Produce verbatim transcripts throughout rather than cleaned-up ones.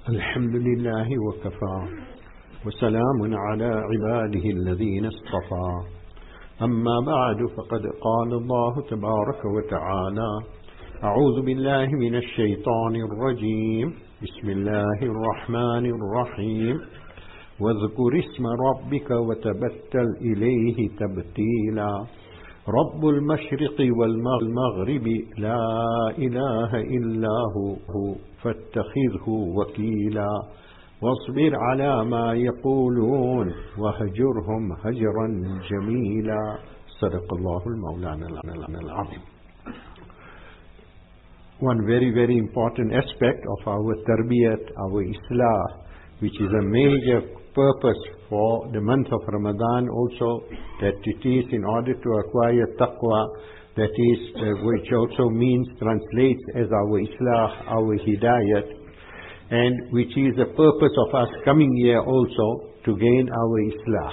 الحمد لله وكفى وسلام على عباده الذين اصطفى أما بعد فقد قال الله تبارك وتعالى أعوذ بالله من الشيطان الرجيم بسم الله الرحمن الرحيم واذكر اسم ربك وتبتل إليه تبتيلا رب المشرق والمغرب لا إله إلا هو فاتخذه وكيلا واصبر على ما يقولون وهجرهم هجرا جميلا صدق الله المولانا العظيم. One very very important aspect of our tarbiyat, our islah, which is a major purpose for the month of Ramadan also, that it is in order to acquire taqwa, that is, uh, which also means, translates as our islah, our hidayat, and which is the purpose of us coming here also to gain our islah.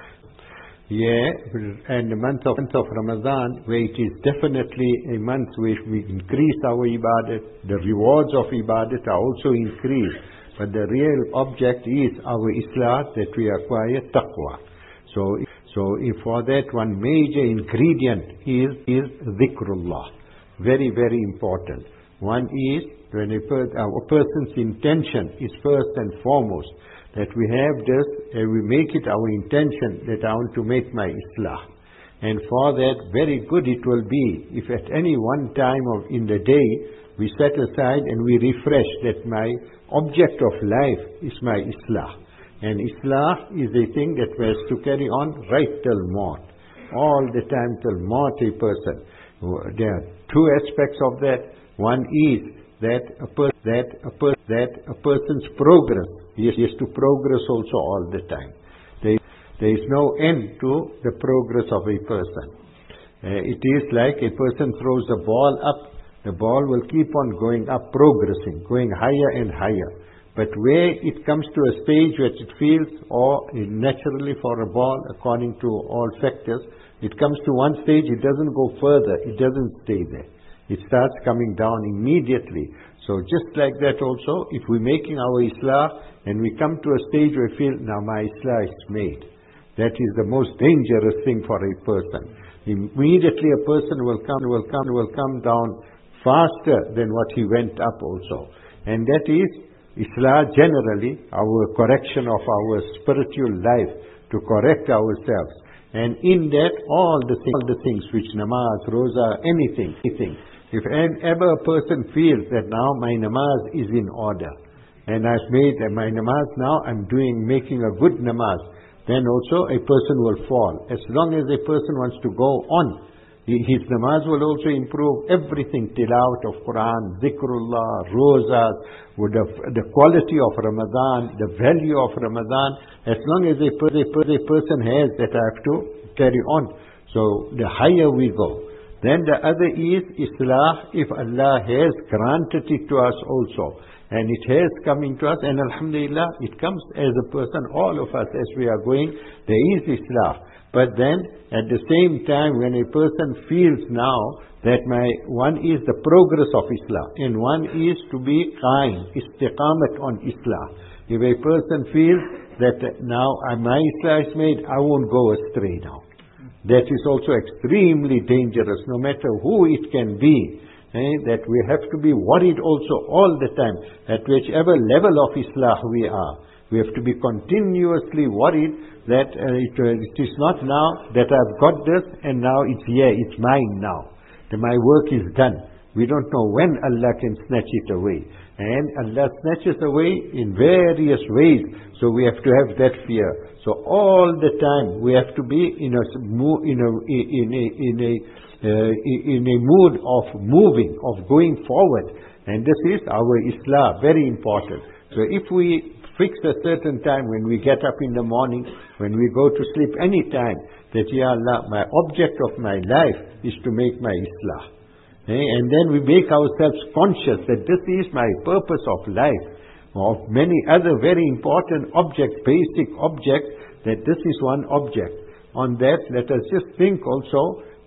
Yeah, and the month of, month of Ramadan, where it is definitely a month where we increase our ibadat, the rewards of ibadat are also increased. But the real object is our islah, that we acquire taqwa. So, so if for that one major ingredient is, is dhikrullah. Very, very important. One is, when a, per, a person's intention is first and foremost, that we have this, and we make it our intention that I want to make my islah. And for that, very good it will be, if at any one time of in the day, we set aside and we refresh that my object of life is my islah. And islah is a thing that has to carry on right till maut. All the time till maut a person. There are two aspects of that. One is that a, per that a, per that a person's progress. He has to progress also all the time. There, there is no end to the progress of a person. Uh, it is like a person throws a ball up. The ball will keep on going up, progressing, going higher and higher. But where it comes to a stage where it feels, or naturally for a ball, according to all factors, it comes to one stage, it doesn't go further, it doesn't stay there. It starts coming down immediately. So just like that also, if we're making our islah, and we come to a stage where we feel, now my islah is made. That is the most dangerous thing for a person. Immediately a person will come, will come, will come down faster than what he went up also. And that is islah generally, our correction of our spiritual life, to correct ourselves. And in that, all the, th all the things which namaz, roza, anything, anything. If ever a person feels that now my namaz is in order, and I've made my namaz now, I'm doing, making a good namaz, then also a person will fall. As long as a person wants to go on, his namaz will also improve everything, tilawat of Quran, zikrullah, rozas, with the, the quality of Ramadan, the value of Ramadan. As long as a, per, a, per, a person has that, I have to carry on. So the higher we go. Then the other is islah, if Allah has granted it to us also. And it has coming to us, and alhamdulillah, it comes as a person, all of us as we are going, there is islah. But then, at the same time, when a person feels now that my one is the progress of Islam, and one is to be qaim, istiqamat on Islam. If a person feels that now my Islam is made, I won't go astray now. That is also extremely dangerous, no matter who it can be. Eh, that we have to be worried also all the time, at whichever level of Islah we are. We have to be continuously worried that uh, it, uh, it is not now that I've got this and now it's here, it's mine now. That my work is done. We don't know when Allah can snatch it away. And Allah snatches away in various ways. So we have to have that fear. So all the time we have to be in a, in a, in a, in a, uh, in a mood of moving, of going forward. And this is our Islah, very important. So if we fix a certain time when we get up in the morning, when we go to sleep, any time, that Ya Allah, my object of my life is to make my Islah. Eh? And then we make ourselves conscious that this is my purpose of life, of many other very important objects, basic objects, that this is one object. On that, let us just think also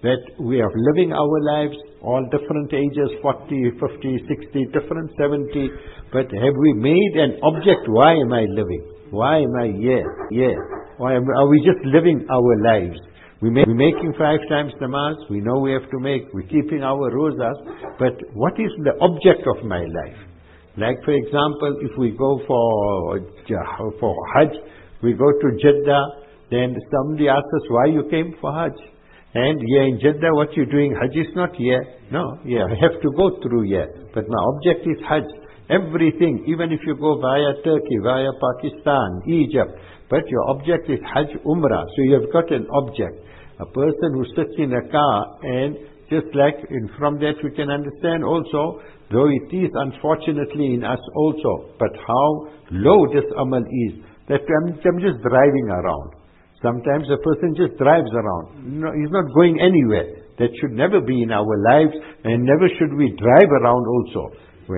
that we are living our lives, all different ages, forty, fifty, sixty, different, seventy, but have we made an object? Why am I living? Why am I here? Here. Why am, are we just living our lives? We make, we're making five times namaz, we know we have to make, we're keeping our rosas, but what is the object of my life? Like for example, if we go for, for Hajj, we go to Jeddah, then somebody asks us, why you came for Hajj? And here in Jeddah, what you're doing, Hajj is not here. No, yeah, I have to go through here. But my object is Hajj. Everything, even if you go via Turkey, via Pakistan, Egypt, but your object is Hajj Umrah. So you have got an object. A person who sits in a car, and just like in, from that we can understand also, though it is unfortunately in us also, but how low this amal is, that I'm, I'm just driving around. Sometimes a person just drives around. No, he's not going anywhere. That should never be in our lives, and never should we drive around also.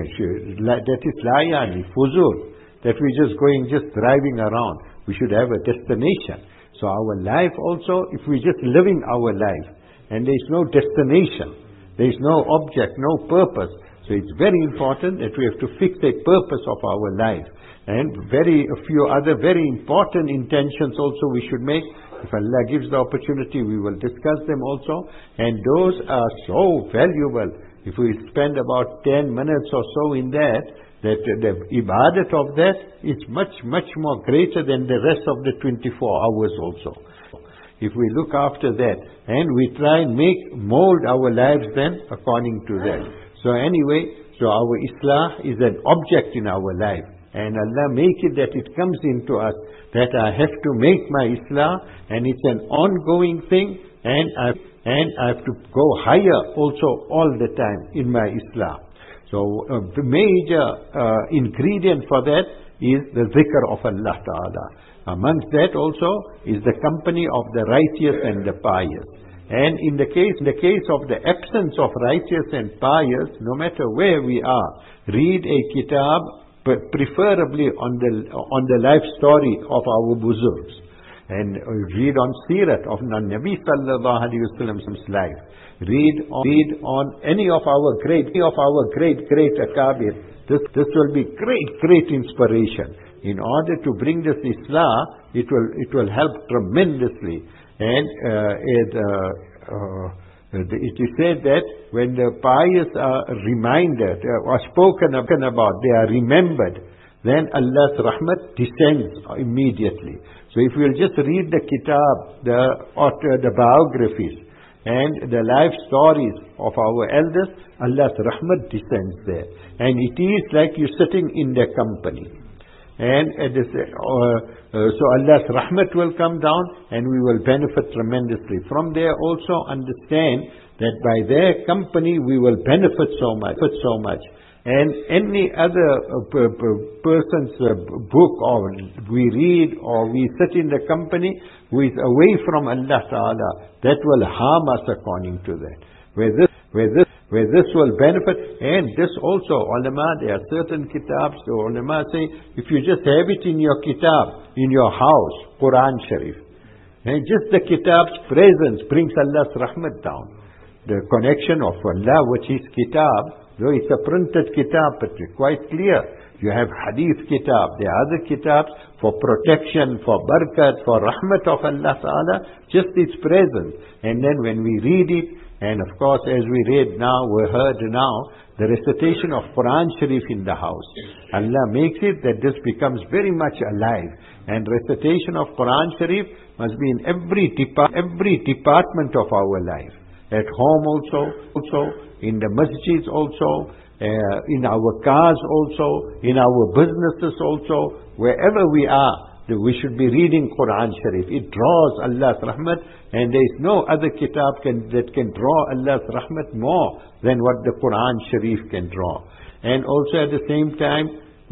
That is layani, fuzul. That we're just going, just driving around. We should have a destination. So our life also, if we're just living our life, and there's no destination, there's no object, no purpose. So it's very important that we have to fix a purpose of our life. And very a few other very important intentions also we should make. If Allah gives the opportunity, we will discuss them also. And those are so valuable. If we spend about ten minutes or so in that, that the ibadat of that is much, much more greater than the rest of the twenty-four hours also. If we look after that, and we try and make, mold our lives then according to that. So anyway, so our Islah is an object in our life. And Allah make it that it comes into us, that I have to make my Islah, and it's an ongoing thing, and I and I have to go higher also all the time in my Islah. So uh, the major uh, ingredient for that is the zikr of Allah Ta'ala. Amongst that also is the company of the righteous and the pious. And in the case, in the case of the absence of righteous and pious, no matter where we are, read a kitab, but preferably on the on the life story of our buzurgs, and read on Sirat of Nabi Sallallahu Alaihi Wasallam's life. Read on, read on any of our great, any of our great, great akabir. This this will be great, great inspiration. In order to bring this Islah, it will it will help tremendously. And uh, it, uh, uh, it is said that when the pious are reminded uh, or spoken about, they are remembered, then Allah's rahmat descends immediately. So if we will just read the kitab, the, or the biographies, and the life stories of our elders, Allah's rahmat descends there. And it is like you're sitting in their company. And uh, this, uh, uh, so Allah's rahmat will come down, and we will benefit tremendously. From there also understand that by their company we will benefit so much, so much. And any other uh, per, per person's uh, book, or we read, or we sit in the company who is away from Allah Ta'ala, that will harm us according to that. Where this, where this, where this will benefit, and this also, ulama, there are certain kitabs, the ulama say, if you just have it in your kitab, in your house, Quran Sharif, and just the kitab's presence brings Allah's rahmat down. The connection of Allah with His kitab, though it's a printed kitab, but it's quite clear. You have hadith kitab, there are other kitabs for protection, for barakat, for rahmat of Allah Ta'ala, just its presence. And then when we read it, and of course as we read now, we heard now, the recitation of Quran Sharif in the house. Allah makes it that this becomes very much alive. And recitation of Quran Sharif must be in every, depart every department of our life. At home also, also in the masjids also, uh, in our cars also, in our businesses also, wherever we are, we should be reading Quran Sharif. It draws Allah's rahmat, and there is no other kitab can, that can draw Allah's rahmat more than what the Quran Sharif can draw. And also at the same time,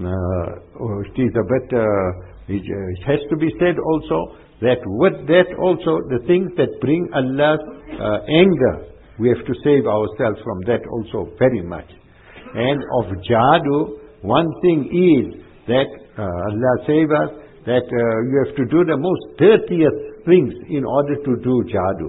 uh, it is a bit, uh, it, uh, it has to be said also, that with that also, the things that bring Allah's uh, anger, we have to save ourselves from that also very much. And of jadoo, one thing is that uh, Allah save us, that uh, you have to do the most dirtiest things in order to do jadoo.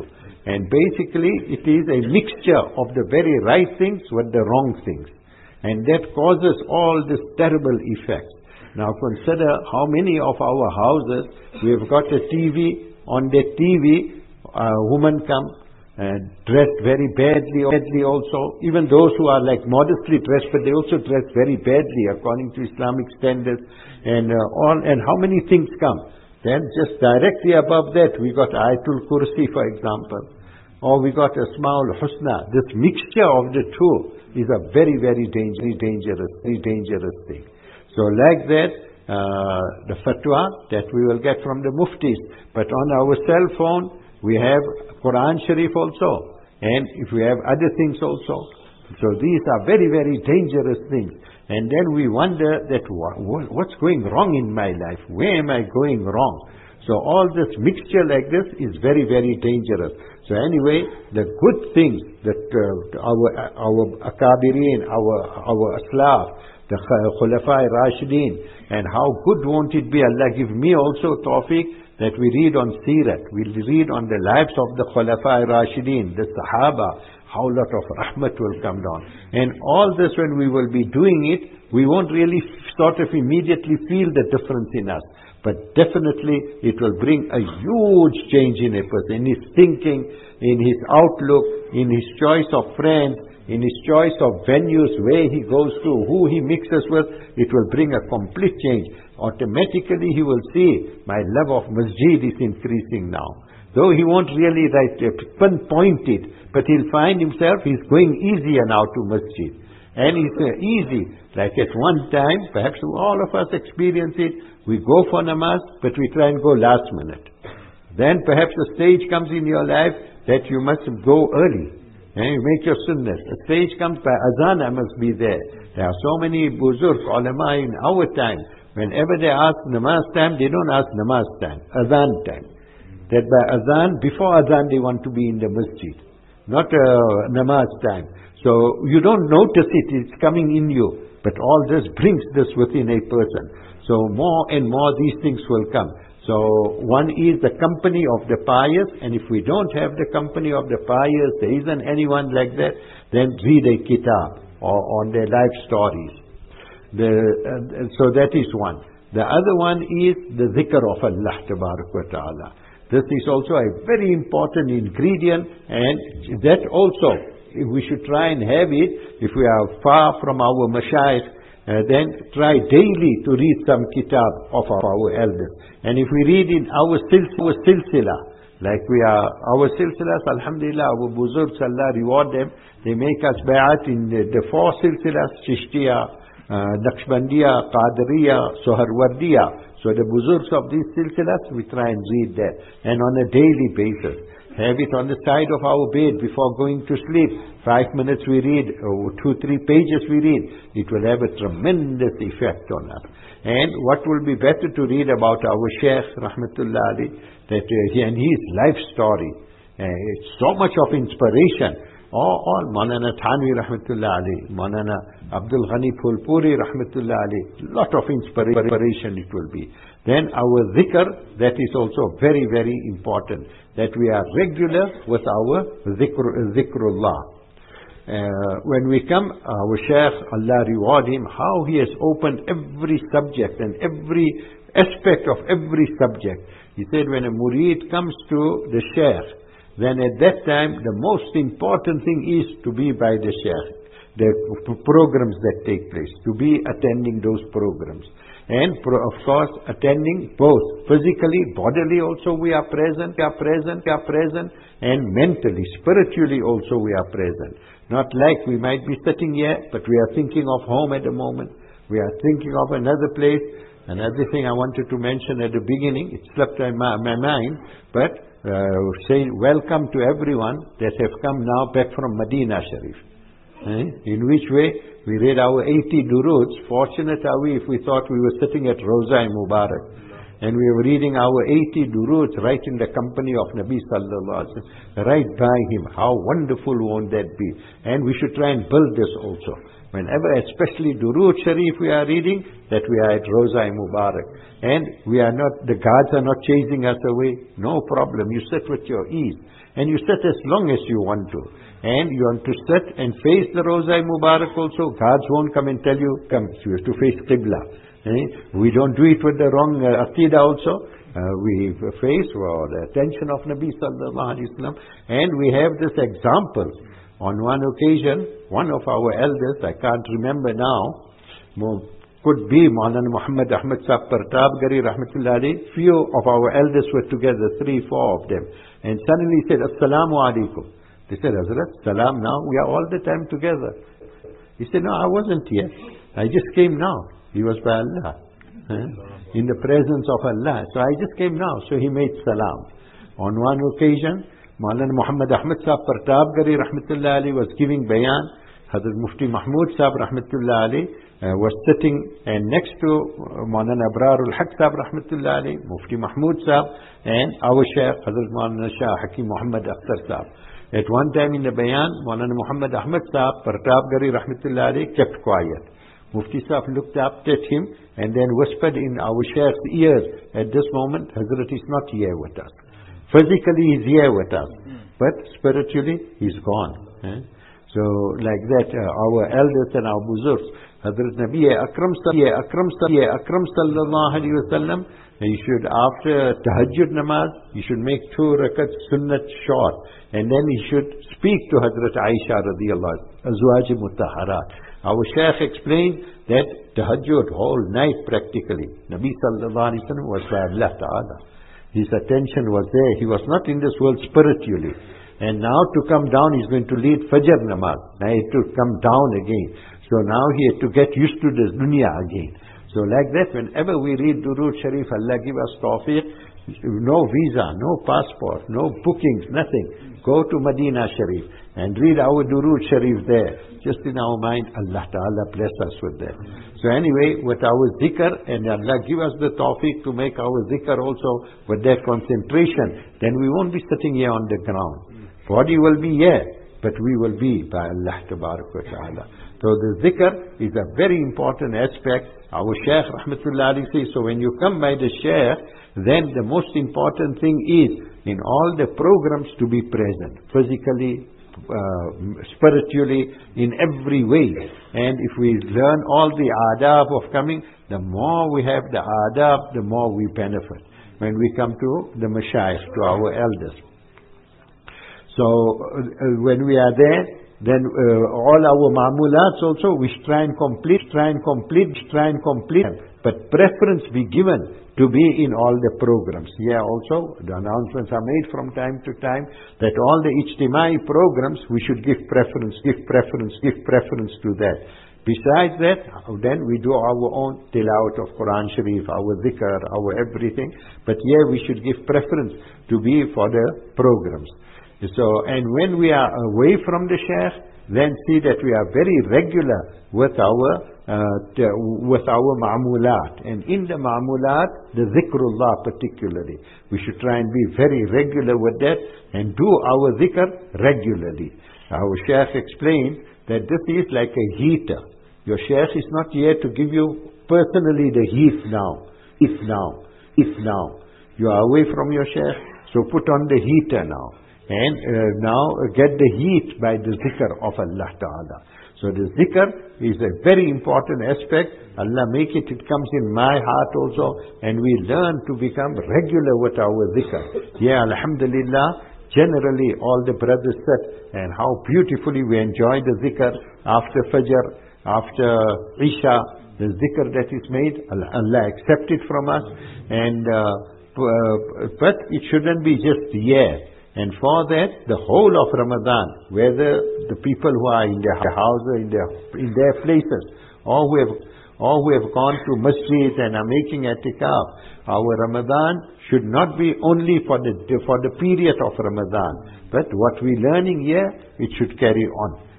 And basically, it is a mixture of the very right things with the wrong things. And that causes all this terrible effects. Now consider how many of our houses, we have got a T V, on the T V, a woman come, uh, dressed very badly, badly also. Even those who are like modestly dressed, but they also dress very badly according to Islamic standards. And uh, all, and how many things come? Then just directly above that, we got Ayatul Kursi, for example. Or we got Asmaul Husna. This mixture of the two is a very, very dangerous, dangerous, very dangerous thing. So like that, uh, the fatwa that we will get from the muftis. But on our cell phone, we have Quran Sharif also. And if we have other things also. So these are very, very dangerous things. And then we wonder that what's going wrong in my life? Where am I going wrong? So all this mixture like this is very, very dangerous. So anyway, the good things that uh, our our akabirin, our our aslaf, the Khulafai Rashidin, and how good won't it be? Allah give me also tawfiq that we read on Sirat, we read on the lives of the Khulafai Rashidin, the Sahaba, how a lot of rahmat will come down. And all this, when we will be doing it, we won't really sort of immediately feel the difference in us. But definitely it will bring a huge change in a person, in his thinking, in his outlook, in his choice of friends, in his choice of venues, where he goes to, who he mixes with. It will bring a complete change. Automatically he will see, my love of masjid is increasing now. Though he won't really right, uh, pinpoint it, but he'll find himself, he's going easier now to masjid. And it's uh, easy. Like at one time, perhaps all of us experience it, we go for namaz, but we try and go last minute. Then perhaps a stage comes in your life that you must go early. And you make your sunnah. A stage comes by azan, I must be there. There are so many buzurg, ulama in our time. Whenever they ask namaz time, they don't ask namaz time, azan time. That by azan, before azan they want to be in the masjid. Not uh, namaz time. So you don't notice it, it's coming in you. But all this brings this within a person. So more and more these things will come. So one is the company of the pious, and if we don't have the company of the pious, there isn't anyone like that, then read a kitab or on their life stories. The, uh, so that is one. The other one is the zikr of Allah Tabarak wa Ta'ala. This is also a very important ingredient, and that also, if we should try and have it, if we are far from our mashayikh, uh, then try daily to read some kitab of our elders. And if we read in our silsila, silsila like we are, our silsilas, alhamdulillah, our buzurgs, Allah reward them, they make us bay'at in the, the four silsilas, Chishtiya, uh, Naqshbandiya, Qadriya, Soharwardiya. So the buzurgs of these silsilas, we try and read that. And on a daily basis. Have it on the side of our bed before going to sleep. Five minutes we read, or two, three pages we read. It will have a tremendous effect on us. And what will be better to read about our Shaykh, Rahmatullah Ali, that uh, he, and his life story. Uh, it's so much of inspiration. All, all Maulana Thanvi, Rahmatullah Ali, Maulana Abdul Ghani Phulpuri, Rahmatullah Ali, lot of inspiration it will be. Then our zikr, that is also very, very important. That we are regular with our zikr, zikrullah. Uh, when we come, our Shaykh, Allah reward him, how he has opened every subject and every aspect of every subject. He said when a murid comes to the Shaykh, then at that time the most important thing is to be by the Shaykh. The programs that take place, to be attending those programs. And of course, attending both physically, bodily also we are present, we are present, we are present, and mentally, spiritually also we are present. Not like we might be sitting here, but we are thinking of home at the moment. We are thinking of another place. Another thing I wanted to mention at the beginning, it slipped in my, my mind, but uh, say welcome to everyone that have come now back from Medina Sharif. Eh? In which way? We read our eighty duroods. Fortunate are we if we thought we were sitting at Roza Mubarak. And we were reading our eighty duroods right in the company of Nabi Sallallahu Alaihi Wasallam, right by him. How wonderful won't that be? And we should try and build this also. Whenever, especially Durood Sharif we are reading, that we are at Roza Mubarak. And we are not, the guards are not chasing us away. No problem. You sit with your ease. And you sit as long as you want to. And you want to sit and face the Roza Mubarak also. Guards won't come and tell you, come, you have to face Qibla. Eh? We don't do it with the wrong uh, Aqidah also. Uh, we face for the attention of Nabi Sallallahu Alaihi Wasallam. And we have this example. On one occasion, one of our elders, I can't remember now, could be Maulana Muhammad Ahmad Sahib Partabgari Rahmatullah Alayhi, few of our elders were together, three, four of them. And suddenly he said, Assalamu alaikum. They said, Hazrat, salam now, we are all the time together. He said, no, I wasn't here. I just came now. He was by Allah. Eh? In the presence of Allah. So I just came now. So he made salam. On one occasion, Maulana Muhammad Ahmad Sahib Partabgari Rahmatullah Ali was giving bayan. Hazrat Mufti Mahmud Sahib Rahmatullah Ali uh, was sitting, and next to uh, Maulana Abrarul Haq Sahib Rahmatullah Ali, Mufti Mahmud Sahib, and our Shaykh Hazrat Maulana Shah Hakim Muhammad Akhtar Sahib. At one time in the bayan, Maulana Muhammad Ahmad Sahib Partabgari Rahmatullah Ali kept quiet. Mufti Sahib looked up at him and then whispered in our Shaykh's ears, at this moment, Hazrat is not here with us. Physically he's here with us, but spiritually he's gone. Eh? So like that, uh, our elders and our buzurgs, Hazrat Nabi Akram Akram Akram Sallallahu Alaihi Wasallam, you should, after Tahajjud namaz, you should make two rakats sunnat short, and then you should speak to Hazrat Aisha radiyallahu anha, Azwaj Mutahharat. Our Shaykh explained that Tahajjud whole night practically, Nabi Sallallahu Alaihi Wasallam was by Allah Ta'ala. His attention was there. He was not in this world spiritually. And now to come down, he's going to lead Fajr namaz. Now he had to come down again. So now he had to get used to this dunya again. So like that, whenever we read Durood Sharif, Allah give us tawfiq, no visa, no passport, no bookings, nothing. Go to Medina Sharif and read our Durood Sharif there. Just in our mind, Allah Ta'ala bless us with that. So anyway, with our zikr, and Allah give us the tawfiq to make our zikr also with that concentration, then we won't be sitting here on the ground. Body will be here, but we will be by Allah Ta'ala. So the zikr is a very important aspect. Our Shaykh Rahmatullah Alayhi says, so when you come by the Shaykh, then the most important thing is, in all the programs, to be present, physically, uh, spiritually, in every way. And if we learn all the adab of coming, the more we have the adab, the more we benefit. When we come to the mashayikh, to our elders. So uh, when we are there, then uh, all our ma'mulats also, we try and complete, try and complete, try and complete. But preference be given to be in all the programs. Here also, the announcements are made from time to time that all the ijtimai programs, we should give preference, give preference, give preference to that. Besides that, then we do our own tilawat of Quran Sharif, our dhikr, our everything. But here we should give preference to be for the programs. So, and when we are away from the Shaykh, then see that we are very regular with our uh, t- with our ma'mulat. And in the ma'mulat, the dhikrullah particularly, we should try and be very regular with that and do our dhikr regularly. Our Shaykh explained that this is like a heater. Your Shaykh is not here to give you personally the heat now, if now, if now. You are away from your Shaykh, so put on the heater now. And uh, now uh, get the heat by the zikr of Allah Ta'ala. So the zikr is a very important aspect. Allah make it, it comes in my heart also. And we learn to become regular with our zikr. Yeah, Alhamdulillah, generally all the brothers said, and how beautifully we enjoy the zikr after Fajr, after Isha, the zikr that is made, Allah accept it from us. And uh, uh, but it shouldn't be just yeah. And for that, the whole of Ramadan, whether the people who are in their houses, in their in their places, or who have or who have gone to masjid and are making i'tikaf, our Ramadan should not be only for the for the period of Ramadan, but what we're learning here, it should carry on.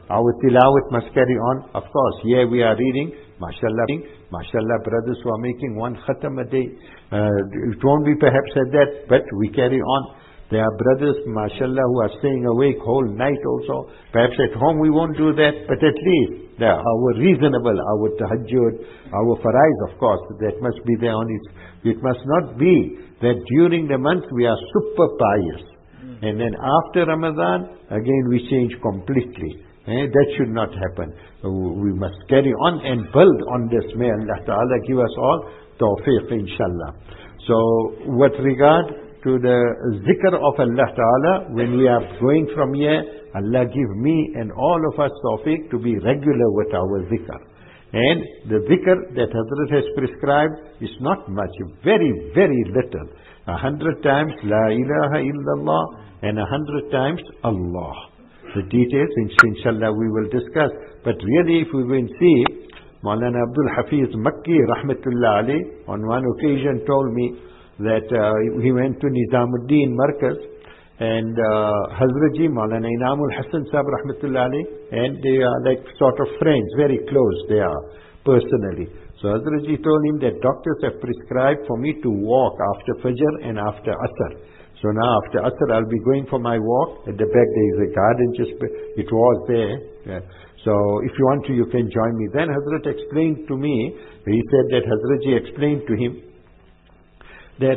Our tilawat must carry on. Of course, here we are reading, mashallah, mashallah, brothers who are making one khatam a day. Uh, it won't be perhaps at that, but we carry on. There are brothers, mashallah, who are staying awake whole night also. Perhaps at home we won't do that, but at least there, our reasonable, our tahajjud, our faraiz, of course, that must be there on it. It must not be that during the month we are super pious. Mm. And then after Ramadan, again we change completely. Eh? That should not happen. We must carry on and build on this. May Allah Ta'ala give us all tawfiq, inshallah. So, with regard to the zikr of Allah Ta'ala, when we are going from here, Allah give me and all of us tawfiq to be regular with our zikr. And the zikr that Hazrat has prescribed is not much, very, very little. A hundred times La ilaha illallah and a hundred times Allah. The details, inshallah, we will discuss. But really, if we will see, Maulana Abdul Hafiz Makki, rahmatullah alayh, on one occasion told me that uh, he went to Nizamuddin Markaz, and uh, Hazratji, Maulana Inamul Hassan Sahib, rahmatullah alayh, and they are like sort of friends, very close they are, personally. So Hazratji told him that doctors have prescribed for me to walk after Fajr and after Asr. So now after Asr I'll be going for my walk. At the back there is a garden, just it was there. Yeah. So if you want to, you can join me. Then Hazrat explained to me, he said that Hazratji explained to him that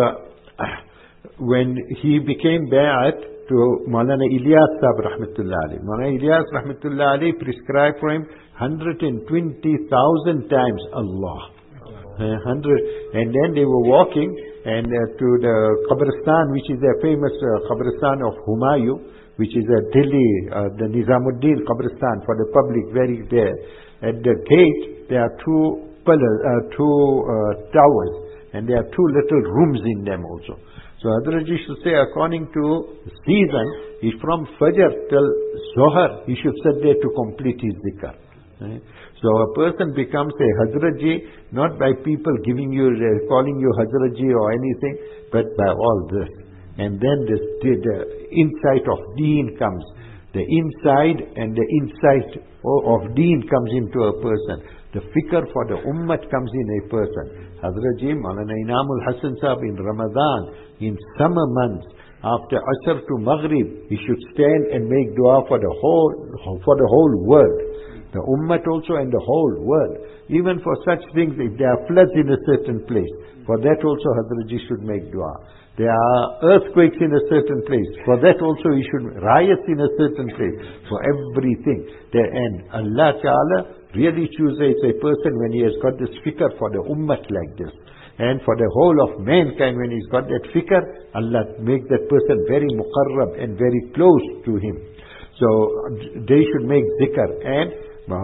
uh, when he became Bai'at to Maulana Ilyas Sahib rahmatullah alayhi, Maulana Ilyas rahmatullah alayhi prescribed for him one hundred twenty thousand times Allah. Uh, hundred, and then they were walking and uh, to the Qabristan, which is a famous uh, Qabristan of Humayun, which is a Delhi, uh, the Nizamuddin Qabristan for the public, very there. At the gate, there are two pillars, uh, two uh, towers, and there are two little rooms in them also. So Hazrat Ji should say, according to season, is from Fajr till Zohar, he should sit there to complete his zikr. Right? So a person becomes a Hazratji not by people giving you, uh, calling you Hazratji or anything, but by all this. And then this, the, the insight of Deen comes. The inside and the insight of Deen comes into a person. The fikr for the ummah comes in a person. Hazratji, Maulana Inamul Hassan Sahib in Ramadan, in summer months, after Asr to Maghrib, he should stand and make dua for the whole, for the whole world. The ummah also and the whole world. Even for such things, if there are floods in a certain place, for that also Hazratji should make dua. There are earthquakes in a certain place, for that also he should, riots in a certain place, for everything. There, and Allah Ta'ala really chooses a person when he has got this fikr for the ummah like this. And for the whole of mankind, when he's got that fikr, Allah make that person very muqarrab and very close to him. So they should make zikr. And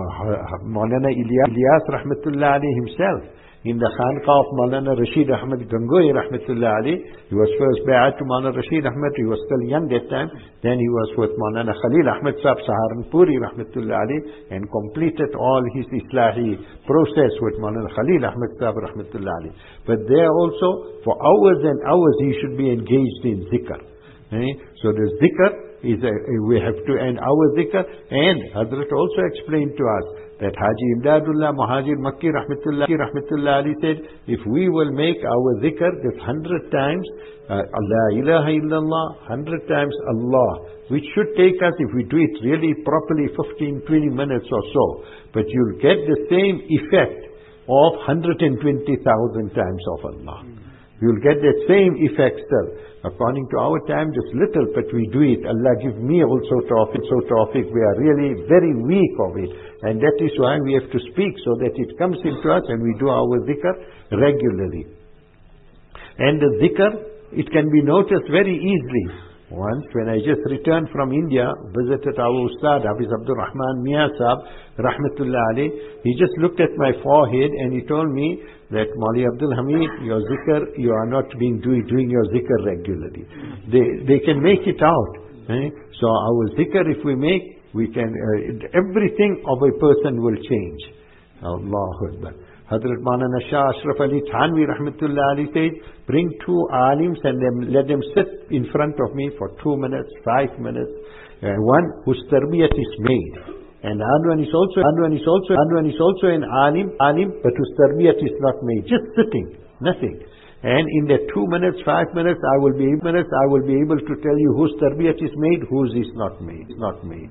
Maulana Ilyas rahmatullah alayhi himself, in the Khanqah of Maulana Rashid Ahmad Gangohi rahmatullah alayhi, he was first Bai'at to Maulana Rashid Ahmad, he was still young that time. Then he was with Maulana Khalil Ahmad Sahib Saharanpuri rahmatullah alayhi, and completed all his Islahi process with Maulana Khalil Ahmad Sahib rahmatullah alayhi. But there also, for hours and hours, he should be engaged in zikr. Eh? So the zikr is a, we have to end our zikr. And Hazrat also explained to us that Haji Imdadullah Muhajir Makki rahmatullah, rahmatullah Ali said, if we will make our zikr this hundred times, uh, La ilaha illallah, hundred times Allah, which should take us, if we do it really properly, fifteen, twenty minutes or so. But you'll get the same effect of one hundred twenty thousand times of Allah. You'll get that same effect still. According to our time, just little, but we do it. Allah give me also tawfiq, so tawfiq. We are really very weak of it. And that is why we have to speak, so that it comes into us and we do our zikr regularly. And the zikr, it can be noticed very easily. Once, when I just returned from India, visited our Ustad, Hafiz Abdul Rahman Mia Sahib, rahmatullah alayh, he just looked at my forehead and he told me that, Mauli Abdul Hamid, your zikr, you are not being doing, doing your zikr regularly. They, they can make it out. Eh? So our zikr, if we make, we can, uh, everything of a person will change. Allahu Akbar. Hazrat Maulana Shah Ashraf Ali Thanvi Rahmatullah Ali says, bring two alims and then let them sit in front of me for two minutes, five minutes. Uh, one whose tarbiyat is made. And another one is also, another one is also, another one is also an alim, alim, but whose tarbiyat is not made. Just sitting, nothing. And in the two minutes, five minutes, I will be minutes, I will be able to tell you whose tarbiyat is made, whose is not made, not made.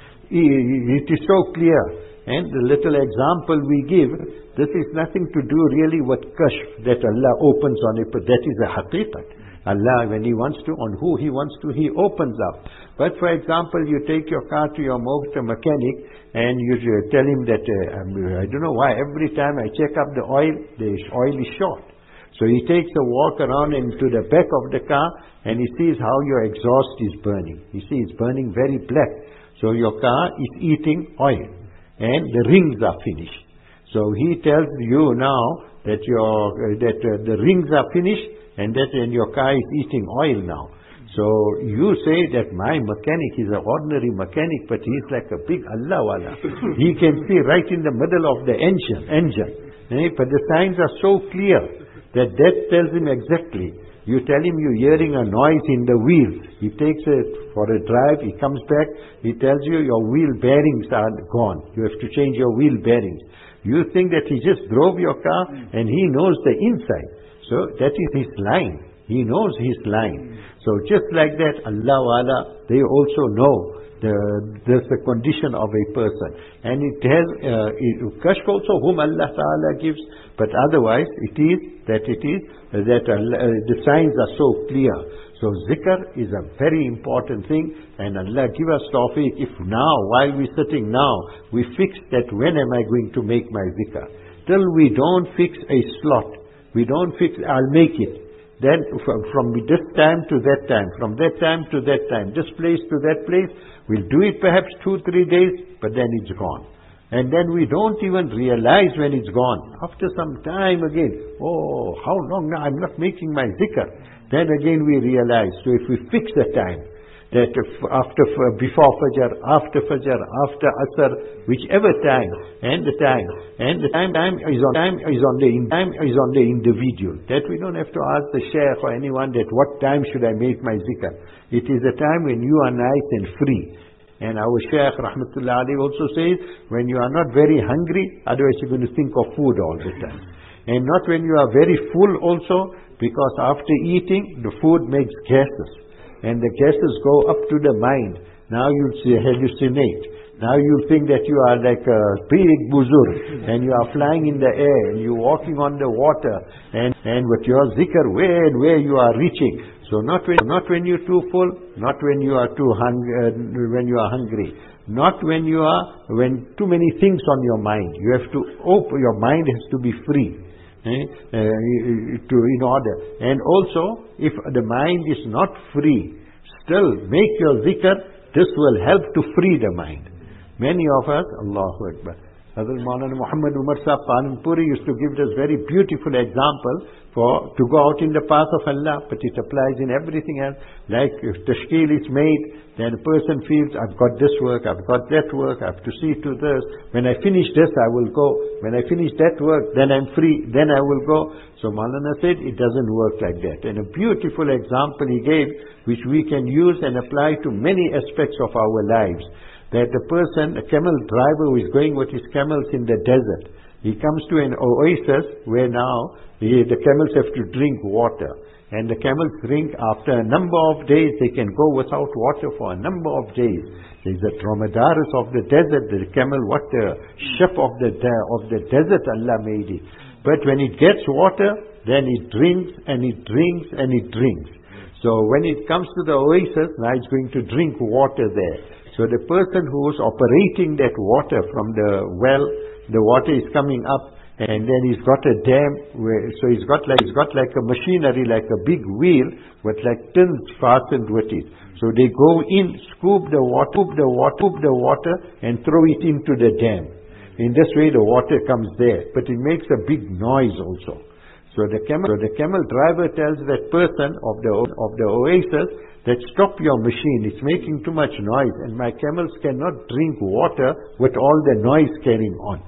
It is so clear. And the little example we give, this is nothing to do really with kashf, that Allah opens on it, but that is a haqiqat. Allah, when He wants to, on who He wants to, He opens up. But for example, you take your car to your motor mechanic and you tell him that, uh, I don't know why, every time I check up the oil, the oil is short. So he takes a walk around into the back of the car and he sees how your exhaust is burning. You see, it's burning very black. So your car is eating oil and the rings are finished. So he tells you now that your uh, that uh, the rings are finished and that and your car is eating oil now. So you say that my mechanic is an ordinary mechanic, but he's like a big Allah wala. He can see right in the middle of the engine. engine. Eh? But the signs are so clear that that tells him exactly. You tell him you're hearing a noise in the wheels. He takes it for a drive, he comes back, he tells you your wheel bearings are gone. You have to change your wheel bearings. You think that he just drove your car and he knows the inside. So that is his line. He knows his line. So just like that, Allah Wala, they also know the, there's the condition of a person. And it has, uh, it, kashf also whom Allah Ta'ala gives, but otherwise it is that it is that Allah, uh, the signs are so clear. So zikr is a very important thing, and Allah give us tawfiq. If now, while we're sitting now, we fix that when am I going to make my zikr. Till we don't fix a slot, we don't fix, I'll make it. Then from, from this time to that time, from that time to that time, this place to that place, we'll do it perhaps two, three days, but then it's gone. And then we don't even realize when it's gone. After some time again, oh, how long now? I'm not making my zikr. Then again we realize. So if we fix the time, that if after, before Fajr, after Fajr, after Asr, whichever time, and the time, and the time, time is on time is on the time is on the individual. That we don't have to ask the Shaykh or anyone that what time should I make my zikr. It is a time when you are nice and free. And our Shaykh Rahmatullah Ali also says, when you are not very hungry, otherwise you're going to think of food all the time. And not when you are very full also, because after eating, the food makes gases. And the gases go up to the mind. Now you'll see, hallucinate. Now you'll think that you are like a big buzur, and you are flying in the air, and you're walking on the water, and, and with your zikr, where and where you are reaching. So not when, not when you're too full, not when you are too hung, uh, when you are hungry, not when you are, when too many things on your mind. You have to open, your mind has to be free. Eh, uh, to, in order. And also, if the mind is not free, still make your zikr, this will help to free the mind. Many of us, Allahu Akbar, Hazrat Maulana Muhammad Umar Sahib Pananpuri used to give us very beautiful example for to go out in the path of Allah, but it applies in everything else. Like if tashkil is made, then a person feels, I've got this work, I've got that work, I have to see to this. When I finish this, I will go. When I finish that work, then I'm free, then I will go. So Maulana said, it doesn't work like that. And a beautiful example he gave, which we can use and apply to many aspects of our lives. That the person, a camel driver who is going with his camels in the desert, he comes to an oasis where now the, the camels have to drink water. And the camels drink after a number of days, they can go without water for a number of days. There's a dromedaris of the desert, the camel, what the ship of the, of the desert Allah made it. But when it gets water, then it drinks and it drinks and it drinks. So when it comes to the oasis, now it's going to drink water there. So the person who is operating that water from the well, the water is coming up, and then he's got a dam where, so he's got like he's got like a machinery, like a big wheel with like tins fastened with it. So they go in, scoop the water, scoop the water, scoop the water, and throw it into the dam. In this way, the water comes there, but it makes a big noise also. So the camel, so the camel driver tells that person of the of the oasis that stop your machine, it's making too much noise, and my camels cannot drink water with all the noise carrying on.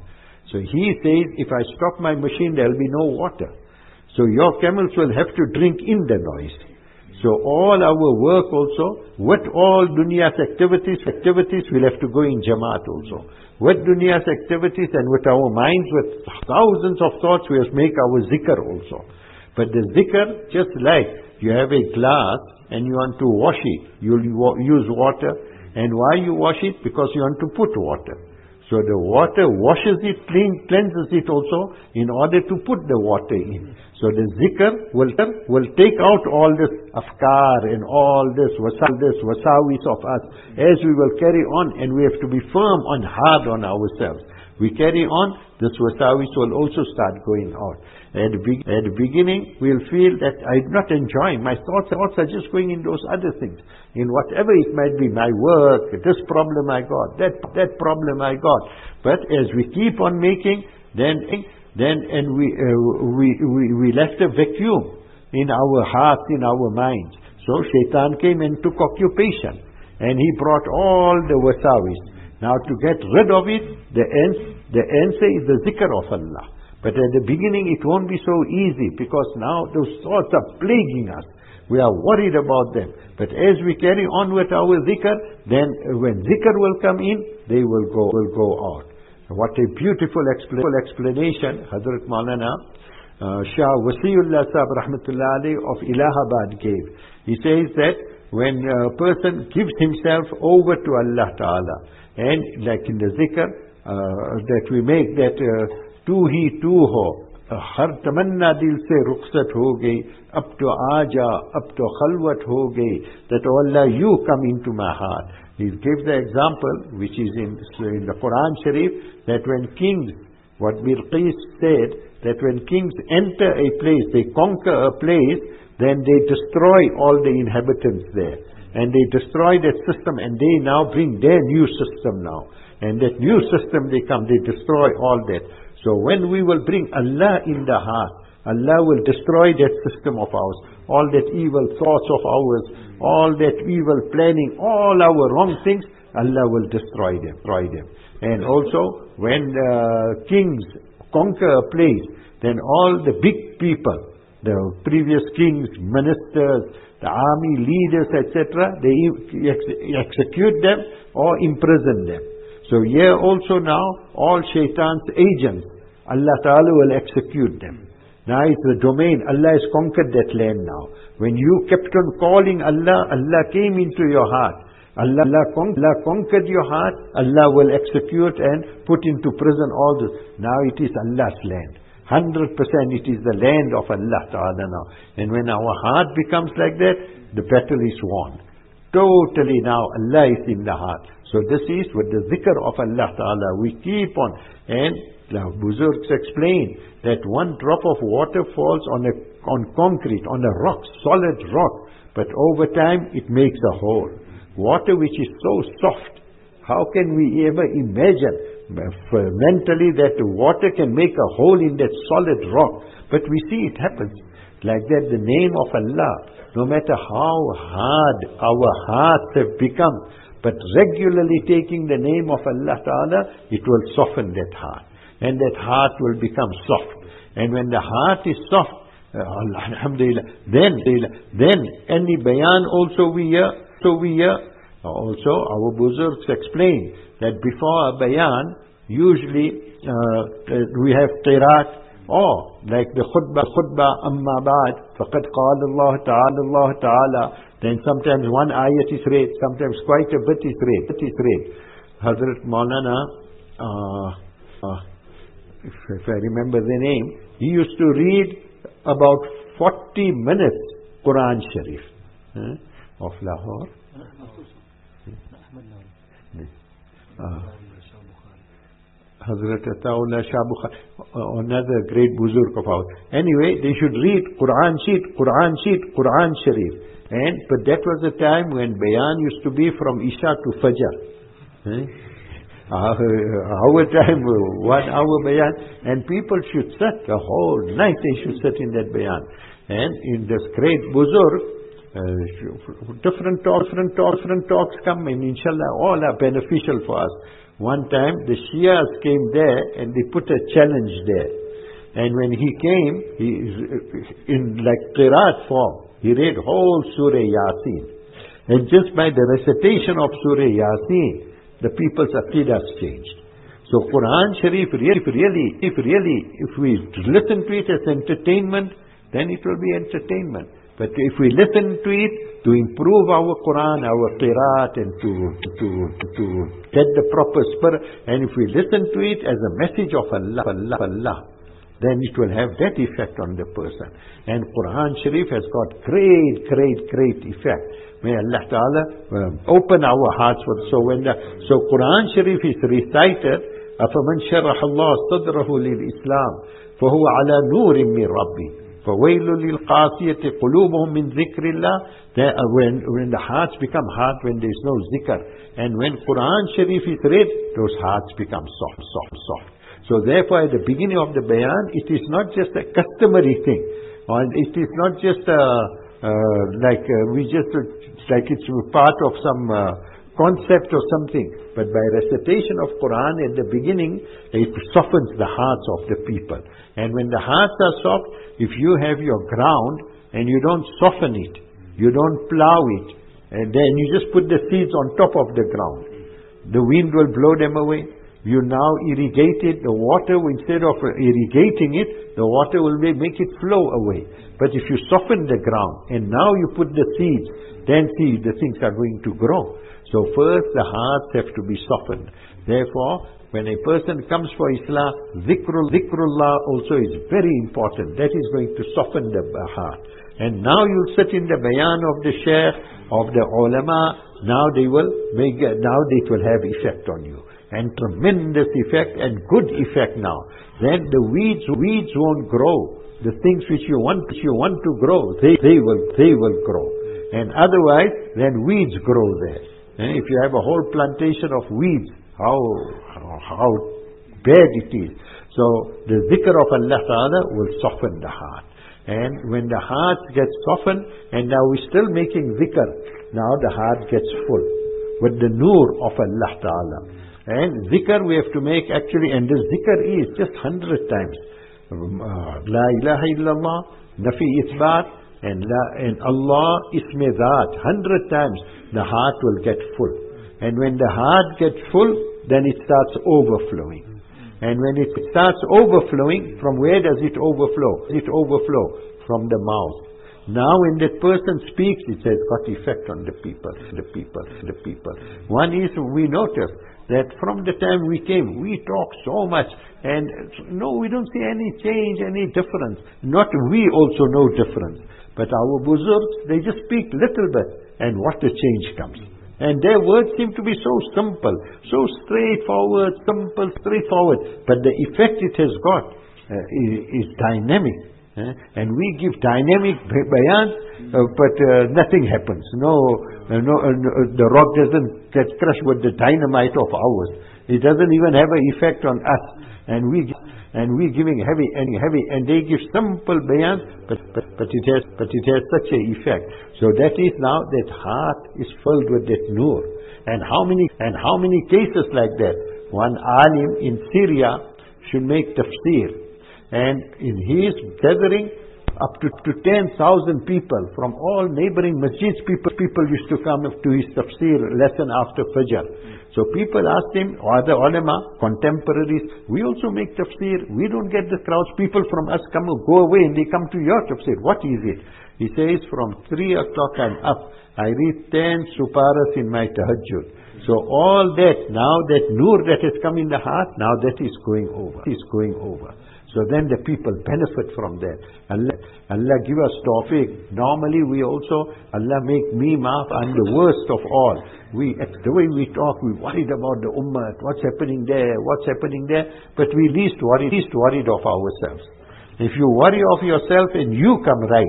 So he says, if I stop my machine, there will be no water. So your camels will have to drink in the noise. So all our work also, what all Dunya's activities, activities will have to go in Jamaat also. What Dunya's activities and with our minds, with thousands of thoughts, we have to make our zikr also. But the zikr, just like you have a glass and you want to wash it, you'll use water. And why you wash it? Because you want to put water. So the water washes it, clean, cleanses it also in order to put the water in. So the zikr will, will take out all this afkar and all this, wasa, this wasawis of us as we will carry on, and we have to be firm and hard on ourselves. We carry on, this wasawis will also start going out. At the, be at the beginning, we'll feel that I'm not enjoying. My thoughts, thoughts are just going in those other things. In whatever it might be, my work, this problem I got, that, that problem I got. But as we keep on making, then, then and we, uh, we, we, we left a vacuum in our hearts, in our minds. So Shaitan came and took occupation. And he brought all the wasawis. Now to get rid of it, the answer, the answer is the zikr of Allah. But at the beginning it won't be so easy, because now those thoughts are plaguing us. We are worried about them. But as we carry on with our zikr, then when zikr will come in, they will go, will go out. What a beautiful expl explanation Hazrat Maulana uh, Shah Wasiullah Sahib Rahmatullah Alayhi of Allahabad gave. He says that when a person gives himself over to Allah Ta'ala, and like in the zikr uh, that we make, that uh, tu hi tu ho, har tamanna dil se rukhsat ho gayi, ab to aaja, ab to khalwat ho gayi, that oh Allah, you come into my heart. He gives the example, which is in, in the Quran Sharif, that when kings, what Bilqis said, that when kings enter a place, they conquer a place, then they destroy all the inhabitants there. And they destroy that system, and they now bring their new system now. And that new system they come, they destroy all that. So when we will bring Allah in the heart, Allah will destroy that system of ours. All that evil thoughts of ours, all that evil planning, all our wrong things, Allah will destroy them. Destroy them. And also, when uh, kings conquer a place, then all the big people, the previous kings, ministers, the army leaders, et cetera, they ex execute them or imprison them. So here also now, all Shaitan's agents, Allah Ta'ala will execute them. Now it's the domain, Allah has conquered that land now. When you kept on calling Allah, Allah came into your heart. Allah, Allah, con Allah conquered your heart, Allah will execute and put into prison all this. Now it is Allah's land. one hundred percent it is the land of Allah Ta'ala now. And when our heart becomes like that, the battle is won. Totally now Allah is in the heart. So this is with the zikr of Allah Ta'ala. We keep on. And the Buzurgs explain that one drop of water falls on a on concrete, on a rock, solid rock. But over time it makes a hole. Water which is so soft, how can we ever imagine mentally that the water can make a hole in that solid rock? But we see it happens. Like that, the name of Allah, no matter how hard our hearts have become, but regularly taking the name of Allah Ta'ala, it will soften that heart. And that heart will become soft. And when the heart is soft, uh, Alhamdulillah, then, then any bayan also we hear, so we hear, also our Buzurgs explain that before a bayan, usually uh, we have qiraat, or like the khutbah, khutbah amma ba'd, faqad qala Allah ta'ala, Allah ta'ala, then sometimes one ayat is read, sometimes quite a bit is read, it is read. Hazrat Maulana, uh, uh, if, if I remember the name, he used to read about forty minutes Quran Sharif uh, of Lahore. Uh, Hazrat Ataullah Shah Bukhari, another great buzurg of ours. Anyway, they should read Quran sheet, Quran sheet, Quran Sharif. And but that was a time when bayan used to be from Isha to Fajr. Eh? Our, our time, one hour bayan, and people should sit the whole night. They should sit in that bayan. And in this great buzurg, uh, different talks, different talks, different talks come, and inshallah all are beneficial for us. One time the Shias came there and they put a challenge there. And when he came, he in like Qiraat form, he read whole Surah Yasin. And just by the recitation of Surah Yasin, the people's aqidas changed. So Quran Sharif really, really, if really, if we listen to it as entertainment, then it will be entertainment. But if we listen to it to improve our Quran, our Qiraat, and to, to, to get the proper spirit, and if we listen to it as a message of Allah, Allah, Allah, then it will have that effect on the person. And Quran Sharif has got great, great, great effect. May Allah Ta'ala um, open our hearts for so when the, so Quran Sharif is recited, أَفَمَنْ شَرَحَ اللَّهُ صَدْرَهُ لِلْإِسْلَامِ فَهُوَ عَلَى نُورٍ مِّن رَبِّهِ فَوَيْلٌ لِلْقَاسِيَةِ قُلُوبُهُم مِّن ذِكْرِ اللَّهِ. When, when the hearts become hard, when there is no zikr, and when Quran Sharif is read, those hearts become soft, soft, soft. So therefore at the beginning of the bayan, it is not just a customary thing, or it is not just a, uh, like uh, we just, uh, like it's part of some uh, concept or something, but by recitation of Quran at the beginning, it softens the hearts of the people. And when the hearts are soft, if you have your ground and you don't soften it, you don't plow it, and then you just put the seeds on top of the ground, the wind will blow them away. You now irrigate it, the water, instead of irrigating it, the water will make it flow away. But if you soften the ground, and now you put the seeds, then see, the things are going to grow. So first the hearts have to be softened. Therefore, when a person comes for Islam, dhikrul, dhikrullah also is very important. That is going to soften the heart. And now you'll sit in the bayan of the shaykh, of the ulama, now they will make, now it will have effect on you. And tremendous effect and good effect now. Then the weeds, weeds won't grow. The things which you want, which you want to grow, they, they will, they will grow. And otherwise, then weeds grow there. And if you have a whole plantation of weeds, how, how, how bad it is. So the zikr of Allah Ta'ala will soften the heart. And when the heart gets softened, and now we're still making zikr, now the heart gets full with the nur of Allah Ta'ala. And zikr we have to make actually, and this zikr is just hundred times. La ilaha illallah, nafi isbat, and la, and Allah isme dhat, hundred times the heart will get full. And when the heart gets full, then it starts overflowing. And when it starts overflowing, from where does it overflow? It overflow from the mouth. Now when that person speaks, it has got effect on the people, the people, the people. One is, we notice that from the time we came, we talk so much, and no, we don't see any change, any difference. Not we also know difference, but our buzurgs, they just speak little bit, and what a change comes. And their words seem to be so simple, so straightforward, simple, straightforward, but the effect it has got uh, is, is dynamic. Uh, and we give dynamic bayans, uh, but uh, nothing happens. No, uh, no, uh, no, the rock doesn't get crushed with the dynamite of ours. It doesn't even have an effect on us. And we, and we giving heavy and heavy, and they give simple bayans, but, but but it has but it has such a effect. So that is now that heart is filled with that nur. And how many and how many cases like that? One alim in Syria should make tafsir. And in his gathering, up to, to ten thousand people from all neighboring masjids, people, people used to come to his tafsir lesson after Fajr. So people asked him, or the ulama, contemporaries, we also make tafsir, we don't get the crowds, people from us come, go away and they come to your tafsir. What is it? He says, from three o'clock and up, I read ten suparas in my tahajjud. So all that, now that nur that has come in the heart, now that is going over, is going over. So then the people benefit from that. Allah, Allah give us tawfiq. Normally we also, Allah make me maaf, I'm the worst of all. We, the way we talk, we worried about the ummah, what's happening there, what's happening there, but we least worried, least worried of ourselves. If you worry of yourself and you come right,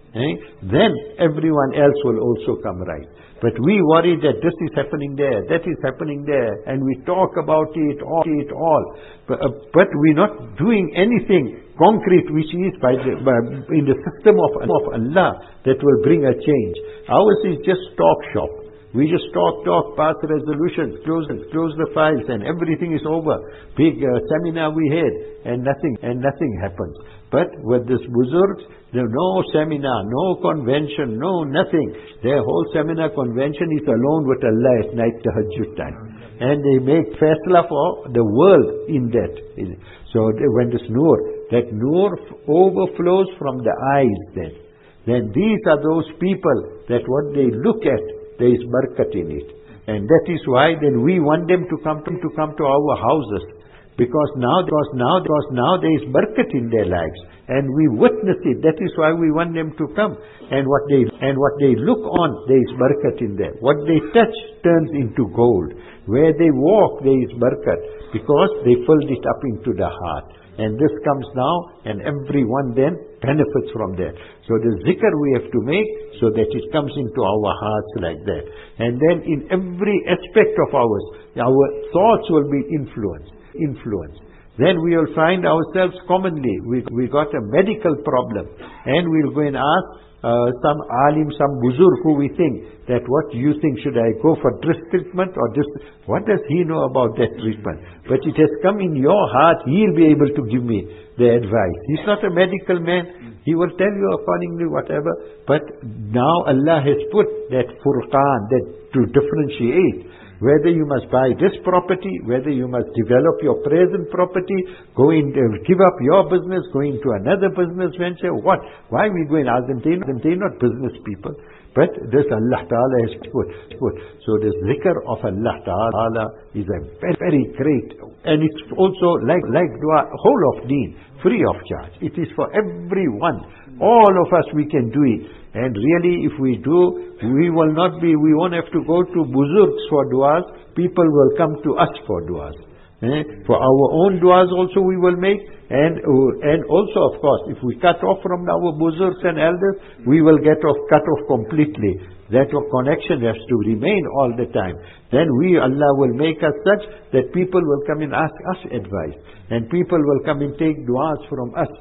eh, then everyone else will also come right. But we worry that this is happening there, that is happening there, and we talk about it all, it all. But, uh, but we're not doing anything concrete which is by the, by, in the system of, of Allah that will bring a change. Ours is just talk shop. We just talk, talk, pass resolutions, close, close the files, and everything is over. Big uh, seminar we had, and nothing, and nothing happens. But with this Buzurgs, there no seminar, no convention, no nothing. Their whole seminar convention is alone with Allah at night, tahajjud time. And they make fasla for the world in that. So when this nur, that nur overflows from the eyes then. Then these are those people that what they look at, there is barakat in it. And that is why then we want them to come to, to come to our houses. Because now, because now, because now there is barakat in their lives. And we witness it. That is why we want them to come. And what they, and what they look on, there is barakat in there. What they touch turns into gold. Where they walk, there is barakat. Because they filled it up into the heart. And this comes now, and everyone then benefits from that. So the zikr we have to make, so that it comes into our hearts like that. And then in every aspect of ours, our thoughts will be influenced. Influenced. Then we will find ourselves commonly, we, we got a medical problem, and we'll go and ask uh, some alim, some buzurg who we think that what do you think, should I go for this treatment or this? What does he know about that treatment? But it has come in your heart, he'll be able to give me the advice. He's not a medical man, he will tell you accordingly whatever. But now Allah has put that furqan, that to differentiate. Whether you must buy this property, whether you must develop your present property, go in, uh, give up your business, go into another business venture, what? Why we go in Argentina? They're not business people. But this Allah Ta'ala has put, put. So this zikr of Allah Ta'ala is a very, very great, and it's also like, like dua, whole of deen, free of charge. It is for everyone. All of us, we can do it. And really, if we do, we will not be, we won't have to go to buzurgs for du'as. People will come to us for du'as. Eh? For our own du'as also we will make. And uh, and also, of course, if we cut off from our buzurgs and elders, we will get off, cut off completely. That connection has to remain all the time. Then we, Allah will make us such that people will come and ask us advice. And people will come and take du'as from us.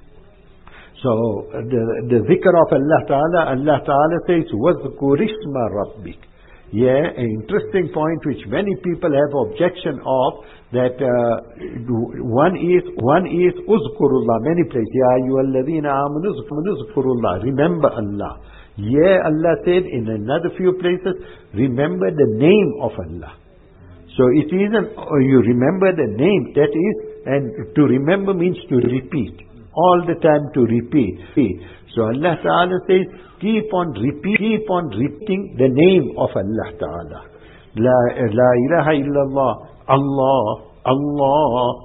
So, the, the zikr of Allah Ta'ala, Allah Ta'ala says, وَذْكُرِ اسْمَ رَبِّكَ. Yeah, an interesting point which many people have objection of, that uh, one is, one is uzkurullah, many places. Ya ayyuhalladhina amanu uzkurullah, remember Allah. Yeah, Allah said in another few places, remember the name of Allah. So it isn't, oh, you remember the name, that is, and to remember means to repeat. All the time to repeat. So Allah Ta'ala says, keep on repeat, keep on repeating the name of Allah Ta'ala. La, la ilaha illallah, Allah, Allah,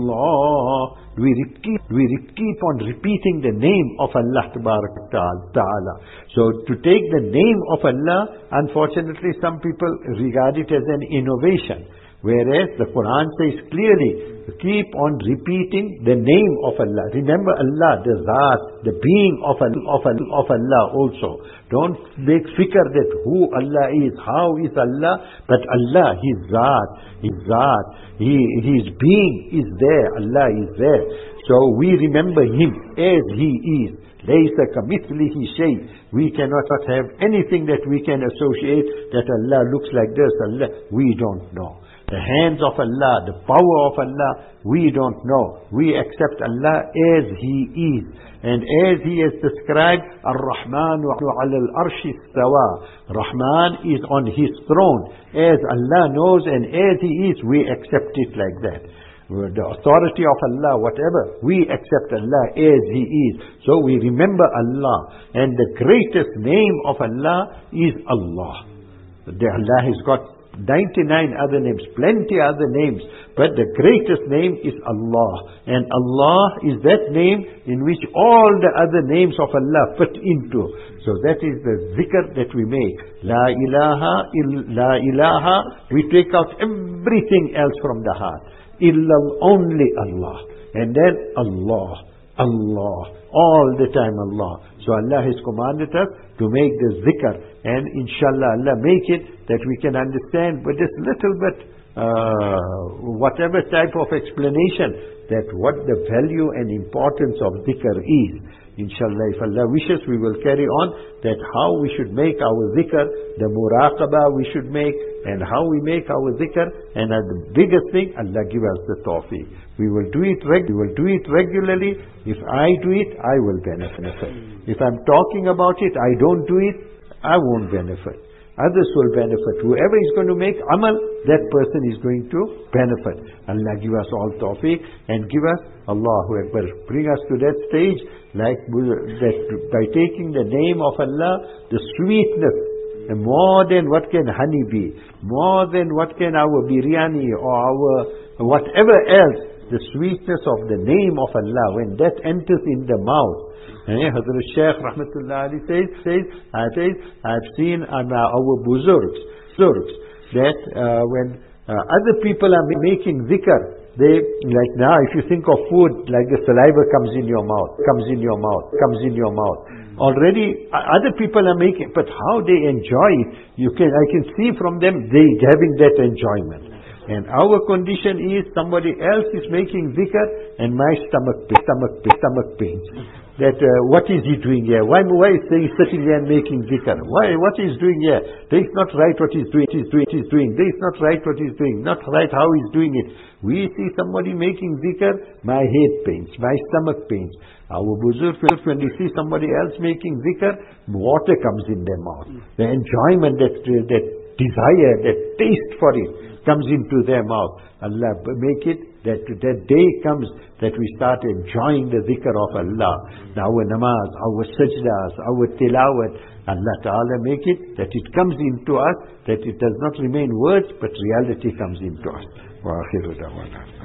Allah. We repeat, we keep on repeating the name of Allah Ta'ala. So to take the name of Allah, unfortunately some people regard it as an innovation. Whereas the Quran says clearly, keep on repeating the name of Allah. Remember Allah, the Zat, the being of, of, of Allah also. Don't make fikr that who Allah is, how is Allah, but Allah, His Zat, His Zat, He, His being is there, Allah is there. So we remember Him as He is. لَيْسَ كَمِثْلِهِ شَيْءٍ. We cannot have anything that we can associate that Allah looks like this, Allah, we don't know. The hands of Allah, the power of Allah, we don't know. We accept Allah as He is. And as He has described, Ar-Rahmanu ala al-arshi istawa. Rahman is on His throne. As Allah knows and as He is, we accept it like that. The authority of Allah, whatever, we accept Allah as He is. So we remember Allah. And the greatest name of Allah is Allah. The Allah has got ninety-nine other names, plenty other names, but the greatest name is Allah. And Allah is that name in which all the other names of Allah fit into. So that is the zikr that we make. La ilaha, il, la ilaha, we take out everything else from the heart. Illa only Allah. And then Allah, Allah, all the time Allah. So Allah has commanded us to make this zikr, and inshallah Allah make it that we can understand with this little bit, uh, whatever type of explanation, that what the value and importance of zikr is. Inshallah, if Allah wishes, we will carry on that how we should make our zikr, the muraqabah we should make, and how we make our zikr, and uh, the biggest thing, Allah give us the tawfiq. We will do it reg- we will do it regularly. If I do it, I will benefit. If I'm talking about it, I don't do it, I won't benefit. Others will benefit. Whoever is going to make amal, that person is going to benefit. Allah give us all tawfiq and give us, Allahu Akbar, bring us to that stage, like that by taking the name of Allah, the sweetness, and more than what can honey be, more than what can our biryani or our whatever else, the sweetness of the name of Allah, when that enters in the mouth. And Hazrat Shaykh Rahmatullah Ali says, says, I says, I've seen on our buzurgs, buzurgs that uh, when uh, other people are making zikr, they, like now, if you think of food, like the saliva comes in your mouth, comes in your mouth, comes in your mouth. Already, other people are making, but how they enjoy it, you can, I can see from them, they having that enjoyment. And our condition is somebody else is making zikr and my stomach, stomach, stomach pains. That uh, what is he doing here? Why, why is he sitting here and making zikr? Why, what is doing here? There is not right what he's doing, he's doing, he's doing. There is not right what he's doing, not right how he's doing it. We see somebody making zikr, my head pains, my stomach pains. Our buzurg, when they see somebody else making zikr, water comes in their mouth. The enjoyment, that, uh, that desire, that taste for it comes into their mouth. Allah make it that that day comes that we start enjoying the dhikr of Allah. Now our namaz, our sajdas, our tilawat, Allah Ta'ala make it that it comes into us, that it does not remain words, but reality comes into us. Wa akhiru da'wana.